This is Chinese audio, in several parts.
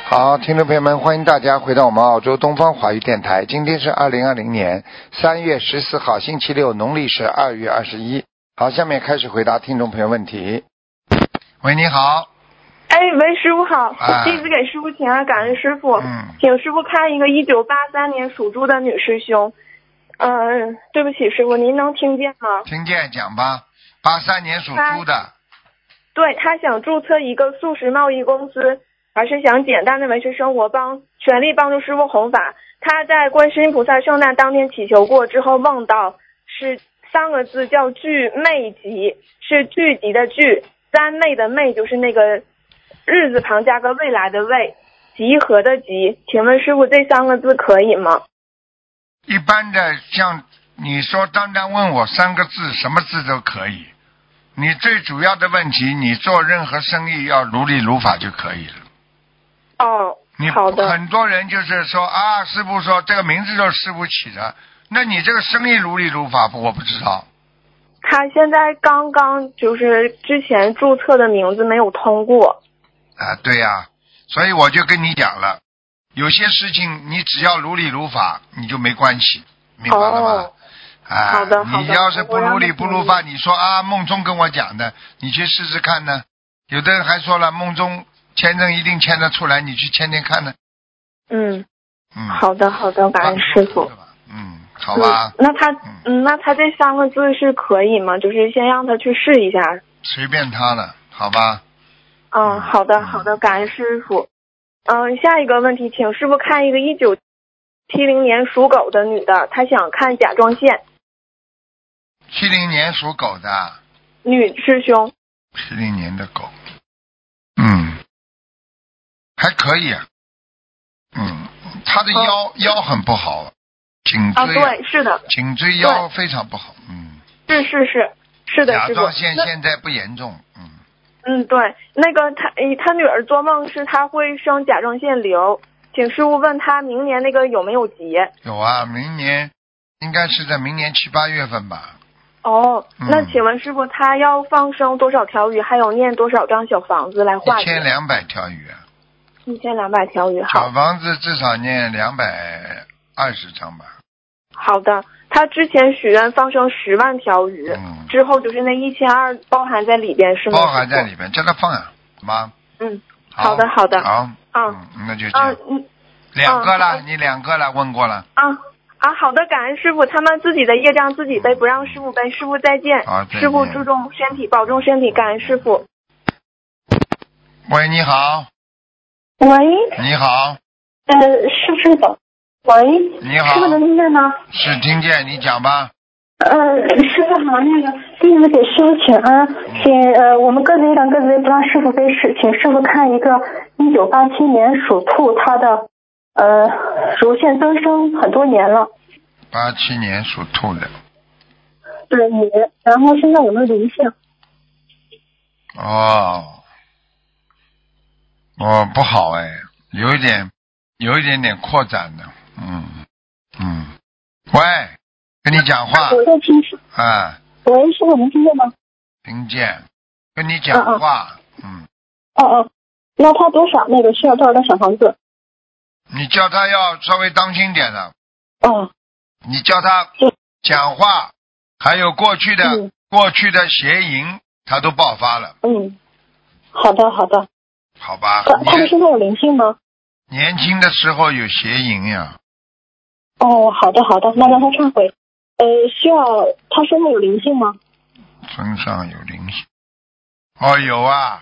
好，听众朋友们，欢迎大家回到我们澳洲东方华语电台。今天是2020年3月14号，星期六，农历是2月21。好，下面开始回答听众朋友问题。喂，你好。 哎，喂，师傅好，弟子给师傅请安，感恩师傅。请师傅看一个1983年属猪的女师兄。对不起，师傅，您能听见吗？ 听见，讲吧。83年属猪的。 对，他想注册一个素食贸易公司，而是想简单的维持生活，全力帮助师傅弘法。他在观世音菩萨圣诞当天祈求过之后，梦到是3个字叫聚魅集，是聚集的聚，三昧的昧，就是那个日字旁加个未来的未，集合的集。请问师傅这3个字可以吗？ 一般的，像你说单单问我3个字，什么字都可以。你最主要的问题，你做任何生意要如理如法就可以了。 哦，好的。 很多人就是说啊，师父说这个名字就是师父起的，那你这个生意如理如法不？我不知道。 他现在刚刚就是之前注册的名字没有通过。 啊，对呀，所以我就跟你讲了，有些事情你只要如理如法，你就没关系，明白了吗？ 好的， 你要是不如理不如法，你说啊梦中跟我讲的，你去试试看呢。有的人还说了，梦中签证一定签得出来，你去签签看呢。好的，感恩师傅。 好吧。 那他这3个字是可以吗？就是先让他去试一下。 随便他了，好吧。 好的，感恩师傅。下一个问题，请师傅看一个1970年属狗的女的，她想看甲状腺。 70年属狗的女师兄。 70年的狗，还可以啊。她的腰很不好，颈椎对，是的， 颈椎腰非常不好。 是的， 甲状腺现在不严重。 对，那个他女儿做梦是他会生甲状腺瘤，请师傅问他明年那个有没有结？ 有啊，明年应该是在明年7、8月份吧。 那请问师傅他要放生多少条鱼，还有念多少张小房子来化解 ？1200条鱼。 1200条鱼，好。 小房子至少念220张吧。 好的，他之前许愿放生10万条鱼，之后就是那1200包含在里边是吗？ 包含在里边，叫他放啊，好吗？ 好的。 好，那就这样。2个了，你2个了，问过了。 好的，感恩师傅，他们自己的业障自己背，不让师傅背。师傅再见。 好，再见。 师傅注重身体，保重身体，感恩师傅。 喂，你好。 喂。 你好。 是师傅。喂。 你好。 师傅能听见吗？ 是听见，你讲吧。 师傅好，那个弟子给师傅请安，我们各自一张，各自不让师傅背事，请师傅看一个1987年属兔，他的乳腺增生很多年了。 87年属兔的。 对，女，然后现在有没有灵性？ 不好哎，有一点点扩展的。喂，跟你讲话。 我在听师。喂，师傅能听见吗？ 听见，跟你讲话。 那他多少那个需要多少张小房子？ 你叫他要稍微当心点的。你叫他讲话，还有过去的邪淫，他都爆发了。 好的。 好吧。 他们身上有灵性吗？ 年轻的时候有邪淫呀。 好的，那让他忏悔。需要他身上有灵性吗？ 身上有灵性。有啊。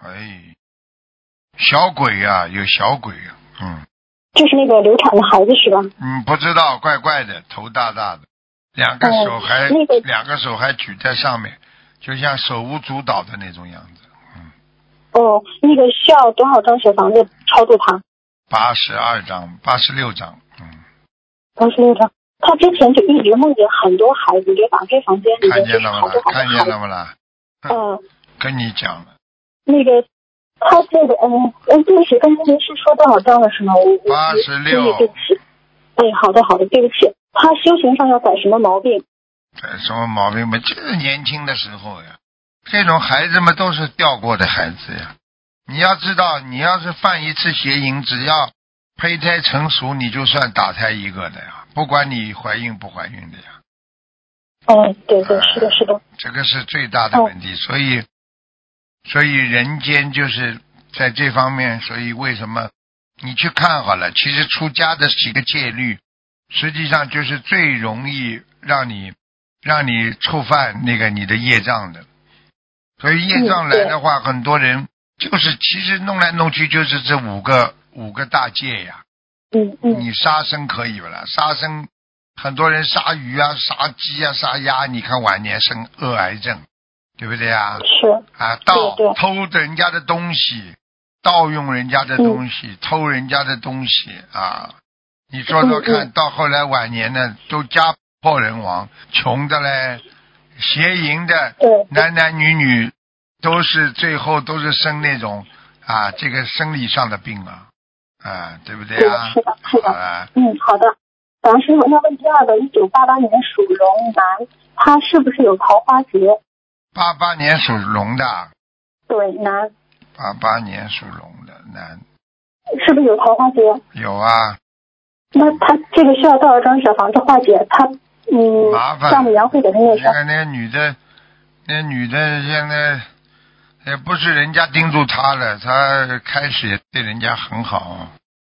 小鬼啊，有小鬼啊。 就是那个流产的孩子是吧？ 不知道，怪怪的，头大大的，两个手还举在上面，就像手无足蹈的那种样子。 那个需要多少张小房子超度他 ？82张，86张。 86张。他之前就一直梦见很多孩子，就打开房间里面就是好多看见了吗啦？跟你讲了。 那个他这个对不起，刚才您是说多少张了是吗 ？86。 对不起。好的，对不起。他修行上要改什么毛病？ 改什么毛病嘛？就是年轻的时候呀，这种孩子们都是掉过的孩子呀。 你要知道，你要是犯一次邪淫，只要胚胎成熟，你就算打胎一个的呀，不管你怀孕不怀孕的呀。 对对，是的，是的。 这个是最大的问题，所以人间就是在这方面，所以为什么你去看好了，其实出家的几个戒律，实际上就是最容易让你触犯那个你的业障的。所以业障来的话，很多人就是其实弄来弄去就是这五个大戒呀。你杀生可以不啦？杀生很多人杀鱼啊、杀鸡啊、杀鸭，你看晚年生恶癌症，对不对啊？ 是啊，偷人家的东西，盗用人家的东西，偷人家的东西啊！你说说看，到后来晚年呢，都家破人亡，穷的嘞，邪淫的，男男女女都是最后都是生那种这个生理上的病对不对啊？ 是的，是的。好的。然师傅，那问第二个，1988年属龙男，他是不是有桃花劫 ？88年属龙的。 对，男。 88年属龙的男。 是不是有桃花劫？ 有啊。 那他这个需要多少张小房子化解？他麻烦。 丈母娘会给他念上。 那个女的现在也不是人家盯住他了，他开始也对人家很好。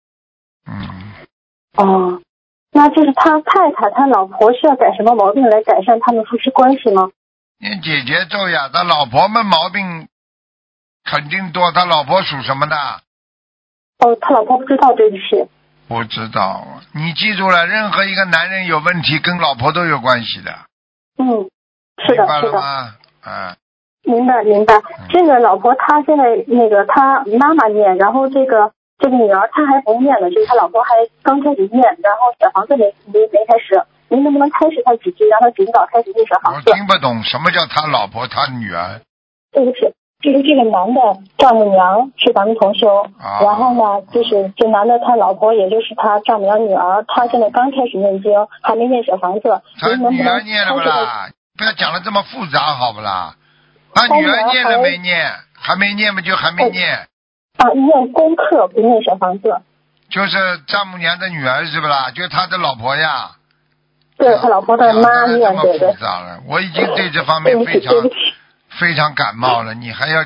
那就是他太太他老婆需要改什么毛病来改善他们夫妻关系吗？ 念解结咒呀，他老婆们毛病肯定多。他老婆属什么的？ 他老婆不知道，对不起。 不知道，你记住了，任何一个男人有问题跟老婆都有关系的。 是的，是的。明白。这个老婆她现在那个她妈妈念，然后这个女儿她还不念了，就是她老婆还刚开始念，然后小房子没开始。您能不能开始她几句，让她尽早开始念小房子？ 我听不懂什么叫她老婆她女儿。 对不起，就是这个男的丈母娘是咱们同修，然后呢，就是这男的他老婆，也就是他丈母娘女儿，他现在刚开始念经，还没念小房子。 他女儿念了不啦？不要讲的这么复杂，好不啦？他女儿念了没念？还没念嘛，就还没念。 念功课不念小房子。 就是丈母娘的女儿是不啦？就是他的老婆呀。 对，他老婆的妈念，对对。 复杂了，我已经对这方面非常感冒了，你还要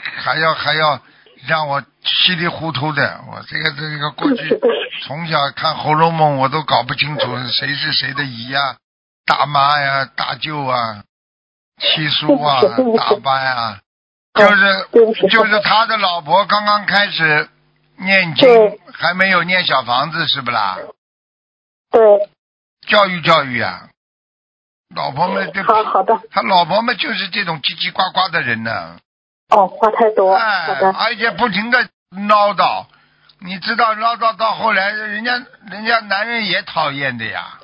让我稀里糊涂的，我这个过去从小看《红楼梦》，我都搞不清楚谁是谁的姨呀、大妈呀、大舅啊、七叔啊、大伯呀，就是他的老婆刚刚开始念经，还没有念小房子，是不啦？ 对。 教育啊。老婆们好的， 他老婆们就是这种叽叽呱呱的人呢。 话太多。好的。 而且不停的唠叨，你知道唠叨到后来，人家男人也讨厌的呀。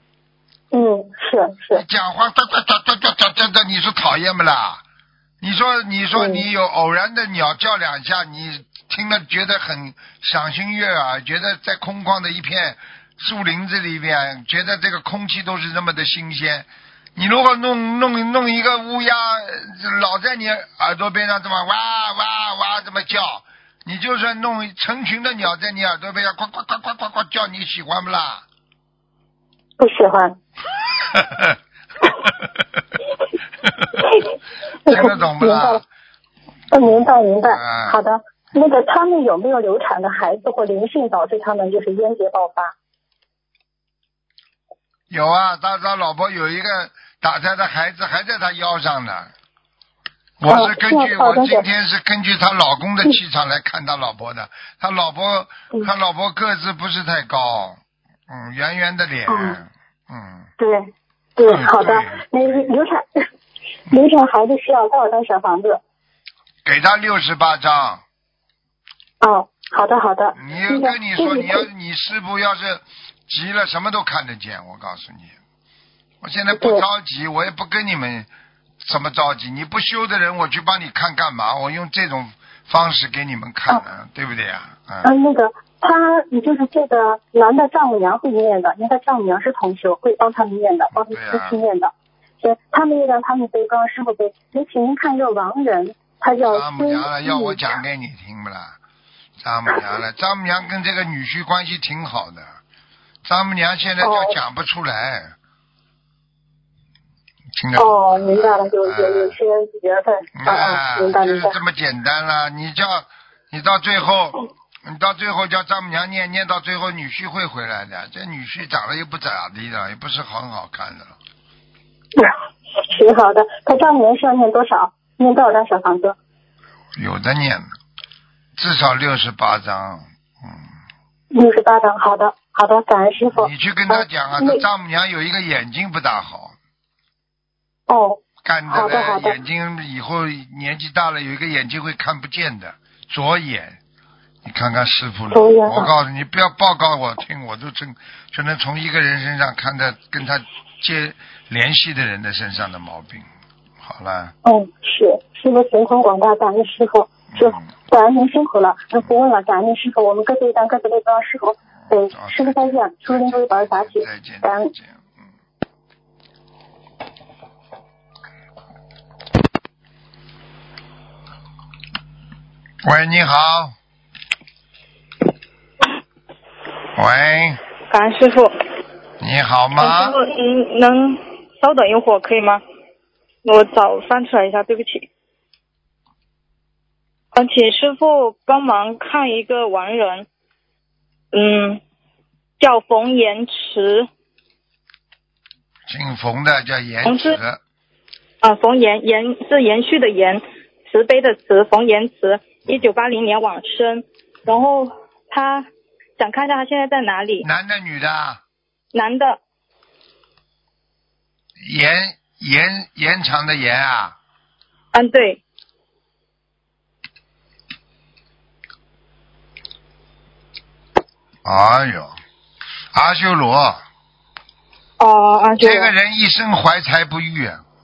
是。 讲话哒，你说讨厌不啦？你说你有偶然的鸟叫两下，你听了觉得很赏心悦耳，觉得在空旷的一片树林子里边，觉得这个空气都是那么的新鲜。你如果弄一个乌鸦老在你耳朵边上这么哇哇哇这么叫，你就算弄成群的鸟在你耳朵边上呱呱呱呱呱呱叫，你喜欢不啦？ 不喜欢。 听得懂不啦？ 明白。好的。那个他们有没有流产的孩子或灵性导致他们就是冤结爆发？ 有啊，他老婆有一个打胎的孩子还在他腰上呢。我今天是根据她老公的气场来看他老婆的。他老婆个子不是太高，圆圆的脸。 对，好的。那流产孩子需要多少张小房子？ 给他68张。 好的。 你跟你说，你师父要是急了，什么都看得见。我告诉你，我现在不着急，我也不跟你们怎么着急。你不修的人，我去帮你看干嘛？我用这种方式给你们看呢，对不对呀？ 那个你就是这个男的丈母娘会念的，因为他丈母娘是同修，会帮他们念的，帮他们夫妻念的。所以他们也让他们背，帮师傅背。请您看一个亡人， 他叫丈母娘了，要我讲给你听不啦？丈母娘了，丈母娘跟这个女婿关系挺好的，丈母娘现在就讲不出来。听得懂吗？ 明白了，有些缘分。明白就是这么简单了。你到最后叫丈母娘念到最后，女婿会回来的。这女婿长得又不咋地的，也不是很好看的。 挺好的。他丈母娘需要念多少？念多少张小房子？ 有的念，至少68张。 68张，好的，感恩师傅。 你去跟他讲啊，他丈母娘有一个眼睛不大好。干的嘞，眼睛以后年纪大了，有一个眼睛会看不见的，左眼。你看看师傅了，我告诉你，不要报告我听，我都就能从一个人身上看到跟他联系的人的身上的毛病。好了。 是师傅神通广大，感恩师傅。感恩您辛苦了，不问了，感恩您师傅，我们各自一单，各自累，不让师傅。师傅再见，祝您各位保佑法体。 再见。 感恩。 喂，你好。喂。 感恩师傅。 你好吗？ 师傅，能稍等一会儿可以吗？我找翻出来一下，对不起。请师傅帮忙看一个亡人，叫冯延池。 姓冯的叫延池。 冯延是延续的延，慈悲的慈，冯延池，1980年往生。然后他想看一下他现在在哪里。 男的女的？ 男的。 延长的延啊？ 对。 哎呦，阿修罗。 阿修罗。 这个人一生怀才不遇。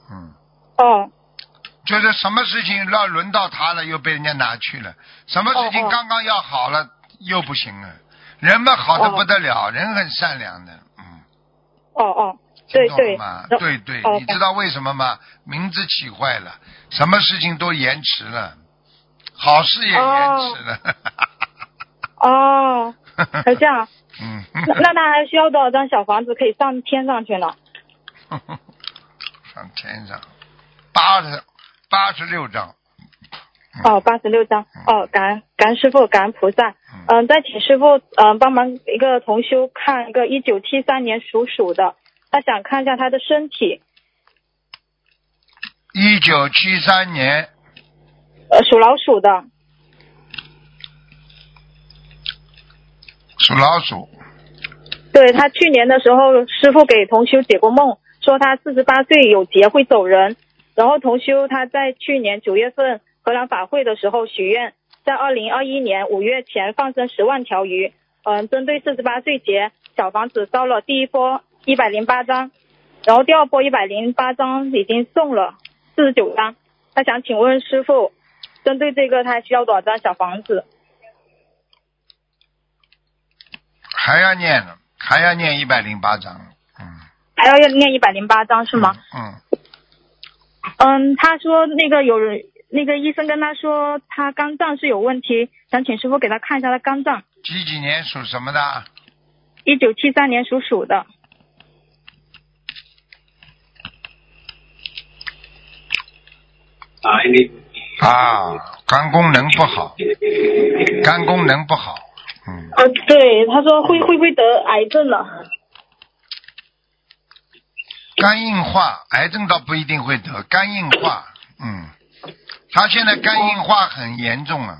就是什么事情要轮到他了，又被人家拿去了；什么事情刚刚要好了，又不行了。人们好的不得了，人很善良的。 对对，你知道为什么吗？名字起坏了，什么事情都延迟了，好事也延迟了。 还这样。那他还需要多少张小房子可以上天上去呢？ 上天上86张。 86张。感恩师父，感恩菩萨。再请师父帮忙一个同修看一个1973年属鼠的，他想看一下他的身体。 1973年。 属老鼠的。 属老鼠。 对，他去年的时候，师父给同修解过梦，说他48岁有劫会走人。然后同修他在去年9月份荷兰法会的时候许愿，在2021年5月前放生10万条鱼。针对48岁劫，小房子烧了第一波108张，然后第二波108张已经送了49张。他想请问师父，针对这个他需要多少张小房子？ 还要念108张。 还要念108张是吗？他说那个医生跟他说他肝脏是有问题，想请师傅给他看一下他肝脏。 几年属什么的 ？1973年属鼠的。 肝功能不好。 对，他说会不会得癌症了？ 肝硬化，癌症倒不一定会得，肝硬化。他现在肝硬化很严重了。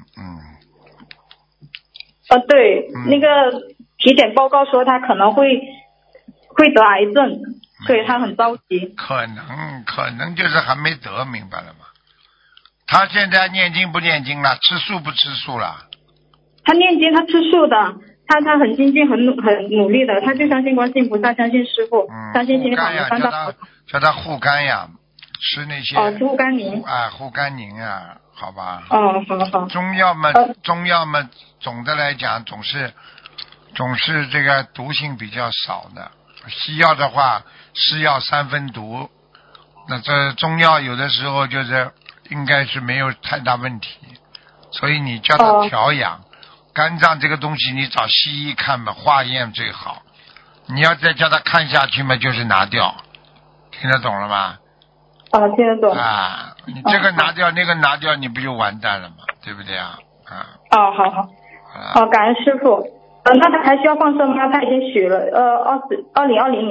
对，那个体检报告说他可能会得癌症，所以他很着急。可能就是还没得，明白了吗？他现在念经不念经了？吃素不吃素了？ 他念经，他吃素的，他很精进，很努力的，他就相信观世音菩萨，相信师父，相信心灵法门三大佛。 叫他护肝呀，吃那些吃护肝宁。 护肝宁啊，好吧。 好。 中药嘛，总的来讲总是这个毒性比较少的。西药的话，是药3分毒，那这中药有的时候就是应该是没有太大问题，所以你叫他调养。肝脏这个东西，你找西医看嘛，化验最好。你要再叫他看下去嘛，就是拿掉。听得懂了吗？ 听得懂。 啊，你这个拿掉，那个拿掉，你不就完蛋了吗？对不对啊？ 好，感恩师傅。那他还需要放生吗？他已经许了2021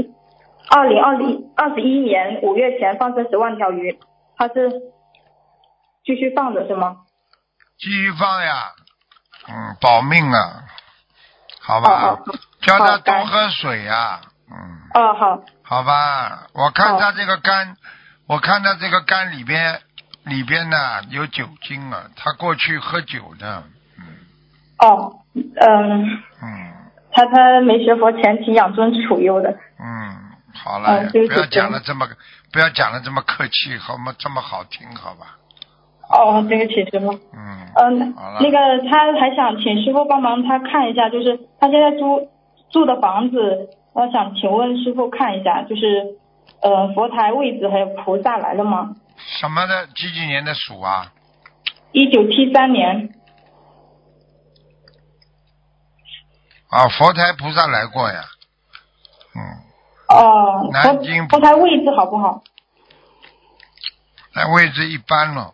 年5月前放生10万条鱼，他是继续放的是吗？ 继续放呀，保命啊，好吧，叫他多喝水呀，好吧，我看他这个肝里边呢有酒精啊，他过去喝酒的， 他没学佛前请养尊处优的。 好了，不要讲的这么客气，好吗？这么好听，好吧？ 对不起师傅。那个他还想请师傅帮忙他看一下，就是他现在住的房子，我想请问师傅看一下，就是佛台位置还有菩萨来了吗？ 什么的？几年的鼠啊 ？1973年。 佛台菩萨来过呀。南京佛台位置好不好？ 那位置一般了。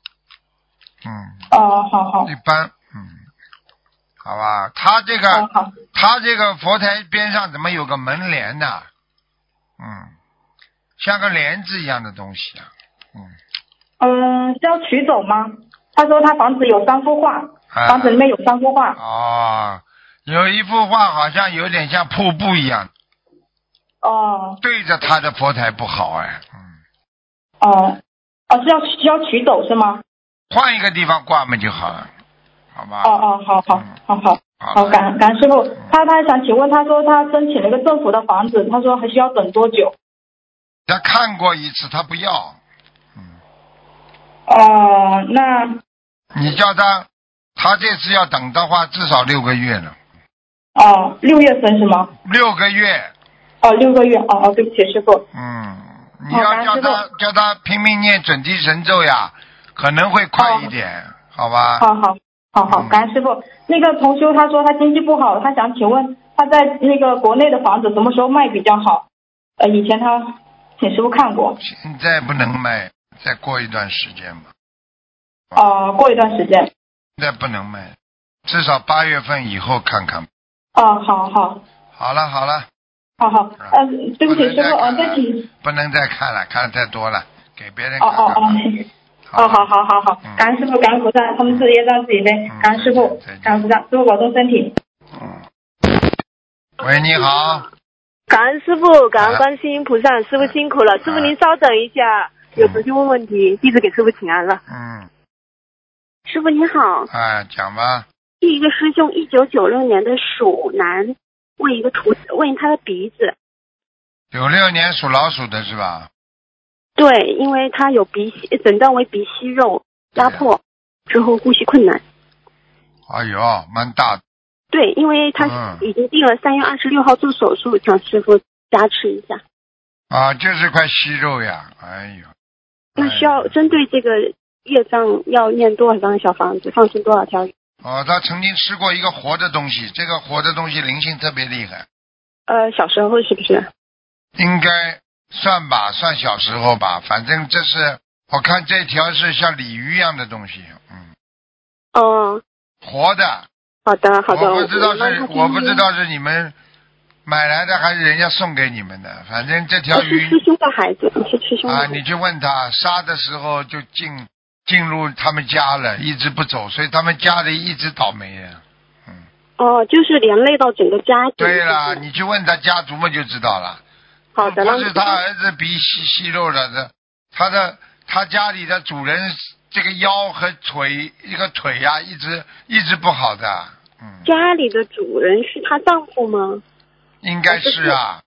好。 一般，好吧。他这个佛台边上怎么有个门帘呢？像个帘子一样的东西啊。 是要取走吗？他说他房子有3幅画，房子里面有3幅画。 有一幅画好像有点像瀑布一样。对着他的佛台不好哎。 是要取走是吗？ 换一个地方挂嘛就好了，好吧？ 好，感恩师傅。他还想请问，他说他申请了一个政府的房子，他说还需要等多久？ 他看过一次，他不要。 那你叫他这次要等的话，至少6个月呢。 6月份是吗 ？6个月。 6个月。对不起师傅。 你要叫他拼命念准提神咒呀，可能会快一点，好吧？ 好，感恩师傅。那个同修他说他经济不好，他想请问他在那个国内的房子什么时候卖比较好？以前他请师傅看过。 现在不能卖，再过一段时间吧。 过一段时间。 现在不能卖，至少8月份以后看看。 好。 好了。 好，对不起师傅，再请。 不能再看了，看的太多了，给别人看。好，感恩师傅，感恩菩萨，他们自己业障自己背，感恩师傅，感恩菩萨，师傅保重身体。 喂，你好。 感恩师傅，感恩观世音菩萨，师傅辛苦了，师傅您稍等一下，有同学问问题，弟子给师傅请安了。师傅你好。 讲吧。 第一个师兄1996年的属男，问他的鼻子。 96年属老鼠的是吧？ 对，因为他有诊断为鼻息肉压迫，之后呼吸困难。 哎呦，蛮大的。 对，因为他已经定了3月26号做手术，请师傅加持一下。 就是块息肉呀，哎呦。 那需要针对这个业障要念多少张小房子，放生多少条鱼？ 他曾经吃过一个活的东西，这个活的东西灵性特别厉害。 小时候是不是？ 应该算吧，算小时候吧，反正这是我看这条是像鲤鱼一样的东西。活的。好的。我不知道是你们买来的还是人家送给你们的，反正这条鱼。 是师兄的孩子，是师兄的孩子。 你去问他，杀的时候就进入他们家了，一直不走，所以他们家里一直倒霉啊。 就是连累到整个家庭。 对了，你去问他家族嘛就知道了。 好的。 不是他儿子鼻息肉了，他家里的主人这个腰和腿一个腿呀，一直不好的。 家里的主人是她丈夫吗？ 应该是啊。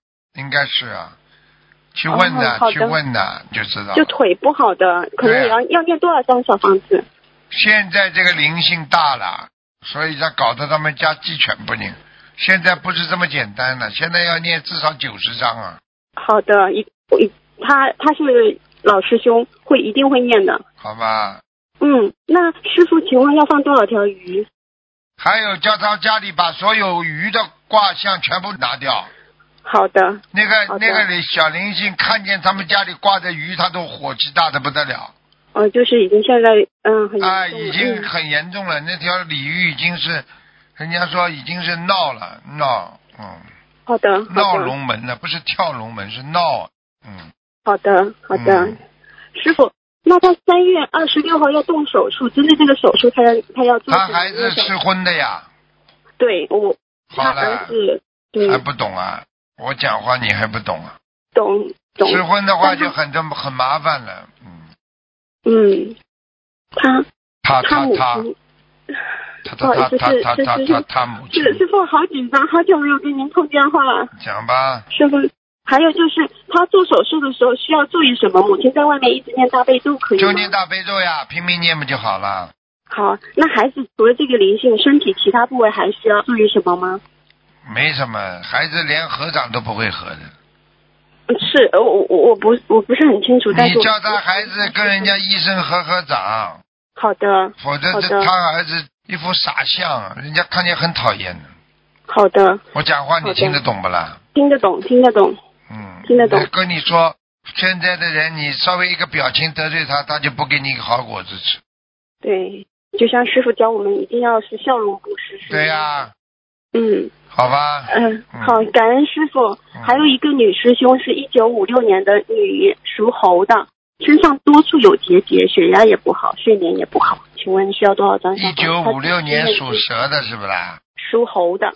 去问的就知道。 就腿不好的，可能也要念多少张小房子？ 现在这个灵性大了，所以他搞得他们家鸡犬不宁。现在不是这么简单了，现在要念至少90张啊。 好的，他是老师兄，一定会念的。 好吧。 那师傅，请问要放多少条鱼？ 还有叫他家里把所有鱼的卦象全部拿掉。 好的。 那个小灵性看见他们家里挂着鱼，他都火气大的不得了。 就是已经现在很严重了。 已经很严重了。那条鲤鱼已经是，人家说已经是闹。 好的。 闹龙门了，不是跳龙门，是闹。 好的。师傅，那他3月26号要动手术，针对这个手术他要做什么？ 他孩子是婚的呀。 对， 好了， 儿子还不懂啊？我讲话你还不懂啊？ 懂。 失婚的话就很麻烦了。 他母亲。不好意思， 他母亲。 师傅好紧张，好久没有跟您通电话了。 讲吧。 师傅，还有就是他做手术的时候需要注意什么？母亲在外面一直念大悲咒可以吗？ 就念大悲咒呀，拼命念不就好了？ 好，那孩子除了这个灵性，身体其他部位还需要注意什么吗？ 没什么，孩子连合掌都不会合的。 是，我不是很清楚。 你叫他孩子跟人家医生合掌。 好的。 否则他儿子一副傻相，人家看见很讨厌的。 好的。 我讲话你听得懂不啦？ 听得懂。听得懂。 跟你说，现在的人你稍微一个表情得罪他，他就不给你一个好果子吃。 对，就像师傅教我们一定要是笑容布施。 对呀。好吧。 好，感恩师傅。还有一个女师兄是1956年的女，属猴的，身上多处有结节，血压也不好，睡眠也不好，请问需要多少张 ？1956年属蛇的是不啦？ 属猴的。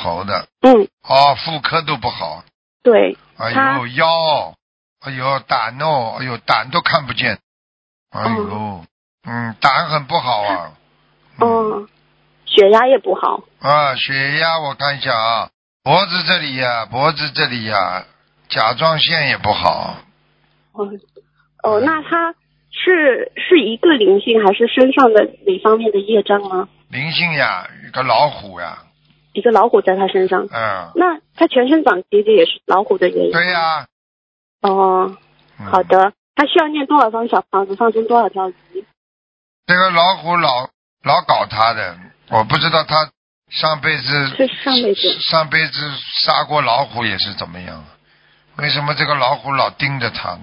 妇科都不好。 对。 腰，胆都看不见。胆很不好啊。 血压也不好。 血压我看一下啊，脖子这里呀，甲状腺也不好。 那他是一个灵性，还是身上的哪方面的业障吗？ 灵性呀，一个老虎呀。 一个老虎在他身上。那他全身长结节也是老虎的原因？ 对呀。 好的。他需要念多少张小房子，放生多少条鱼？ 这个老虎老搞他的，我不知道他上辈子杀过老虎也是怎么样？为什么这个老虎老盯着他？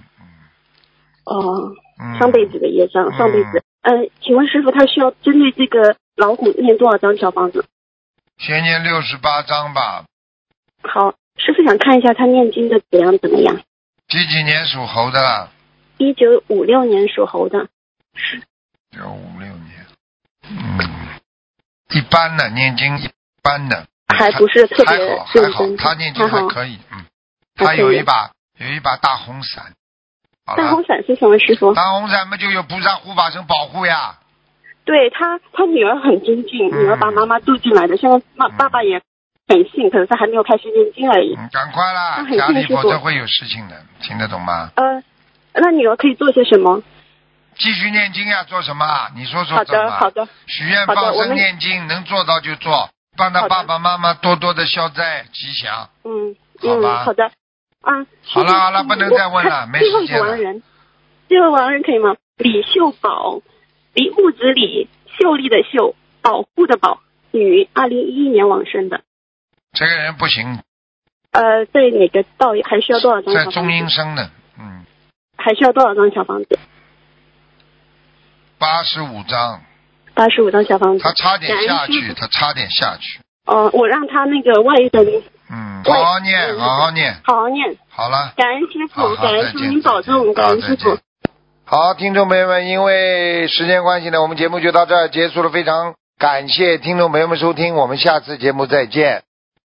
上辈子的业障，上辈子。请问师傅，他需要针对这个老虎念多少张小房子？ 先念68张吧。 好，师傅想看一下他念经的质量怎么样？ 几年属猴的 ？1956年属猴的。 1956年。一般的，念经一般的。 还不是特别还好，他念经还可以。他有一把大红伞。 大红伞是什么师傅？ 大红伞嘛，就有菩萨护法神保护呀。 对，他女儿很精进，女儿把妈妈渡进来的，现在爸爸也很信，可是他还没有开始念经而已。 赶快啦，家里否则会有事情的，听得懂吗？ 那女儿可以做些什么？ 继续念经呀，做什么？你说怎么？ 好的。 许愿放生念经，能做到就做，帮他爸爸妈妈多多的消灾吉祥。好吧。 好的。 好了，不能再问了，没时间了。 最后亡人可以吗？李秀宝，李木子李，秀丽的秀，保护的保，女，2011年往生的。 这个人不行。 在哪个道还需要多少张小房子？ 在中阴身的。 还需要多少张小房子 ？85张。 85张小房子。 他差点下去。 我让他那个外人。 好好念。好了。 感恩师傅，感恩师傅您保重，感恩师傅。 好，听众朋友们，因为时间关系呢，我们节目就到这儿结束了，非常感谢听众朋友们收听，我们下次节目再见。